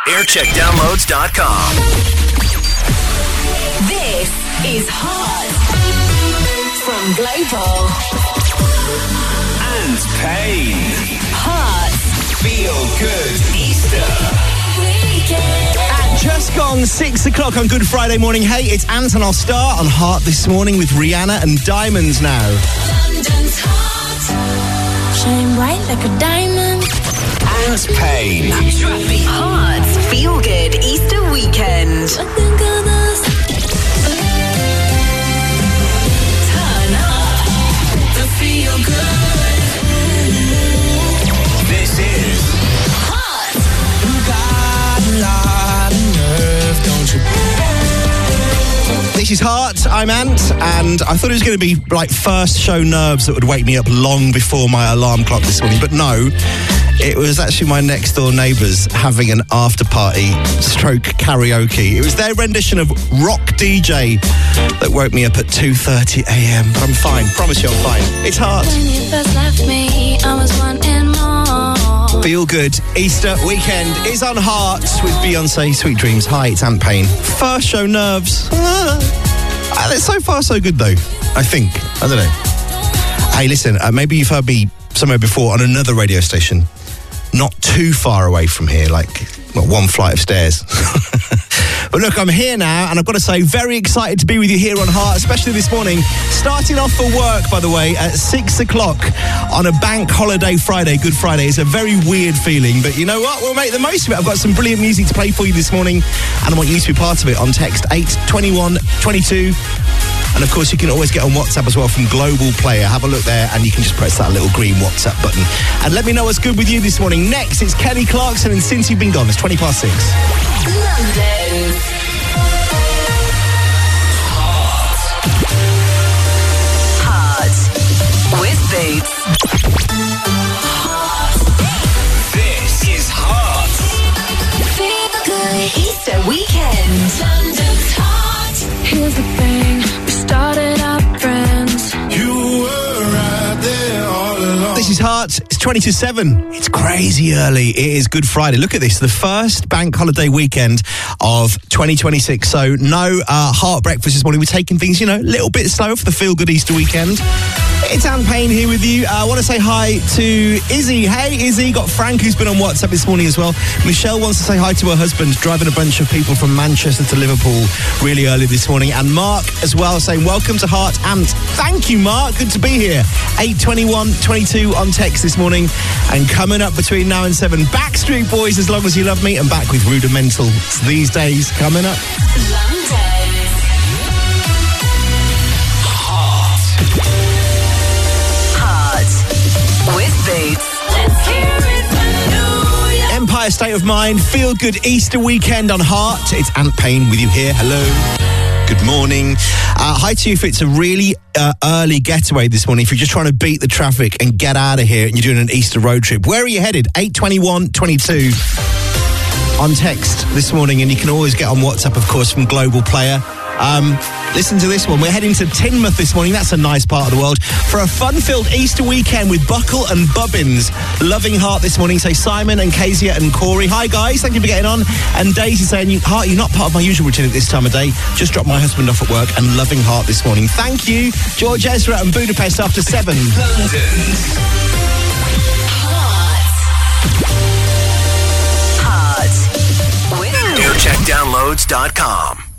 Aircheckdownloads.com. This is Hot from Global. And Pain. Hot Feel Good Easter. Weekend. At just gone 6 o'clock on Good Friday morning. Hey, it's Anton. I'll start on Heart this morning with Rihanna and Diamonds now. London's hot. Shine bright like a diamond. And Pain. Hot Feel Good Easter Weekend. Turn up the feel good. This is Hot. This is Heart. I'm Ant, and I thought it was going to be like first show nerves that would wake me up long before my alarm clock this morning, but no. It was actually my next door neighbours having an after party stroke karaoke. It was their rendition of Rock DJ that woke me up at 2:30 a.m. But I'm fine. Promise you I'm fine. It's Heart. When you first left me, I was wanting more. Feel Good Easter weekend is on Heart with Beyonce, Sweet Dreams. Hi, it's Ant Payne. First show nerves. It's so far so good though, I think. I don't know. Hey, listen, maybe you've heard me somewhere before on another radio station. Not too far away from here, like one flight of stairs. But look, I'm here now, and I've got to say, very excited to be with you here on Heart, especially this morning. Starting off for work, by the way, at 6 o'clock on a bank holiday Friday, Good Friday. It's a very weird feeling, but you know what? We'll make the most of it. I've got some brilliant music to play for you this morning, and I want you to be part of it on text 82122. And of course, you can always get on WhatsApp as well from Global Player. Have a look there, and you can just press that little green WhatsApp button. And let me know what's good with you this morning. Next, it's Kelly Clarkson, and Since You've Been Gone, it's 6:20. London. Hot with Boots. This is Heart. Feel good Easter weekend. London's hot. Here's the thing, we started out friends. You were right there all along. This is Heart. It's 7:20. It's crazy early. It is Good Friday. Look at this. The first bank holiday weekend of 2026. So no Heart breakfast this morning. We're taking things, a little bit slow for the Feel Good Easter weekend. It's Anne Payne here with you. I want to say hi to Izzy. Hey, Izzy. Got Frank, who's been on WhatsApp this morning as well. Michelle wants to say hi to her husband, driving a bunch of people from Manchester to Liverpool really early this morning. And Mark as well, saying, welcome to Heart Ant. Thank you, Mark. Good to be here. 82122 on text this morning. And coming up between now and 7, Backstreet Boys, As Long As You Love Me, and back with Rudimental these days. Coming up. London. With Boots. Let's hear it for New York. Empire State of Mind, Feel Good Easter weekend on Heart. It's Ant Payne with you here. Hello. Good morning. Hi to you if it's a really early getaway this morning. If you're just trying to beat the traffic and get out of here and you're doing an Easter road trip. Where are you headed? 82122 on text this morning. And you can always get on WhatsApp, of course, from Global Player. Listen to this one. We're heading to Teignmouth this morning. That's a nice part of the world. For a fun-filled Easter weekend with Buckle and Bubbins. Loving Heart this morning. Say Simon and Kezia and Corey. Hi, guys. Thank you for getting on. And Daisy saying, Heart, you're not part of my usual routine at this time of day. Just dropped my husband off at work and loving Heart this morning. Thank you. George Ezra and Budapest after 7. London's Hot. With Aircheckdownloads.com.